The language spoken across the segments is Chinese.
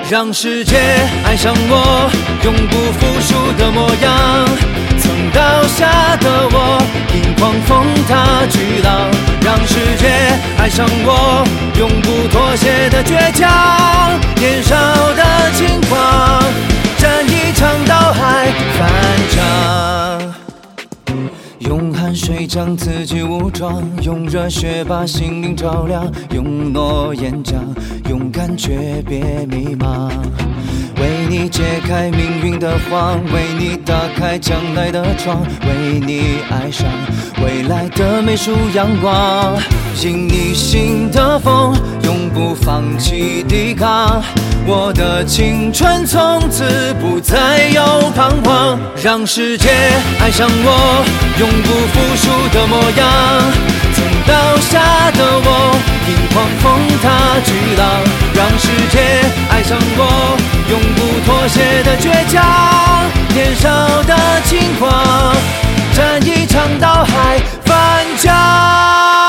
让世界爱上我，永不服输的模样。曾倒下的我，迎狂风踏巨浪。让世界爱上我，永不妥协的倔强。年少的轻狂，战一场到海翻江。用汗水将自己武装，用热血把心灵照亮，用诺言讲，勇敢却别迷茫。为你解开命运的谎，为你打开将来的窗，为你爱上未来的美术阳光。迎你心的风，永不放弃抵抗。我的青春从此不再有彷徨。让世界爱上我，永不服输的模样。曾倒下的我，迎狂风踏巨浪。让世界爱上我，永不妥协的倔强。年少的轻狂，战一场到海翻江。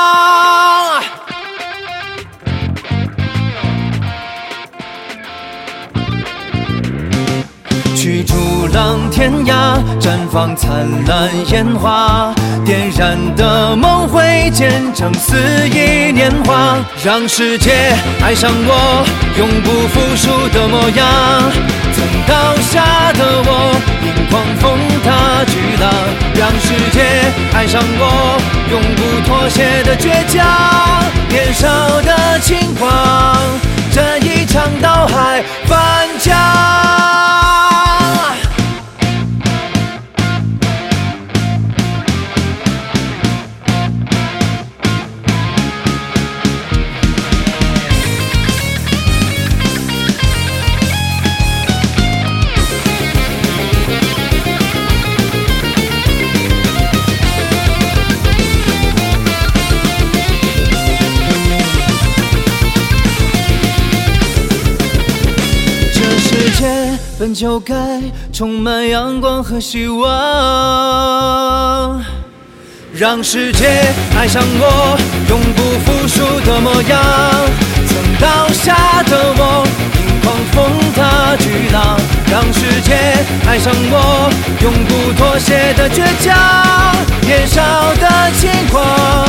去逐浪天涯，绽放灿烂烟花，点燃的梦会见证肆意年华。让世界爱上我，永不服输的模样。曾倒下的我，迎狂风踏巨浪。让世界爱上我，永不妥协的倔强。年少的轻狂，战一场到海翻江。本就该充满阳光和希望。让世界爱上我，永不服输的模样。曾倒下的我，迎狂风踏巨浪。让世界爱上我，永不妥协的倔强。年少的轻狂，